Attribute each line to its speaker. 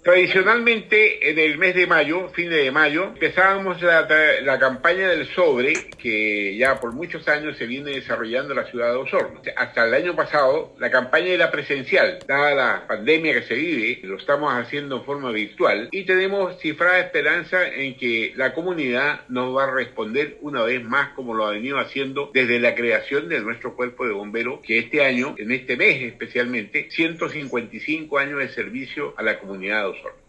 Speaker 1: Tradicionalmente, en el mes de mayo, fin de mayo, empezábamos la campaña del sobre, que ya por muchos años se viene desarrollando en la ciudad de Osorno. Hasta el año pasado, la campaña era presencial. Dada la pandemia que se vive, lo estamos haciendo en forma virtual y tenemos cifrada esperanza en que la comunidad nos va a responder una vez más como lo ha venido haciendo desde la creación de nuestro cuerpo de bomberos, que este año, en este mes especialmente, 155 años de servicio a la comunidad de Osorno.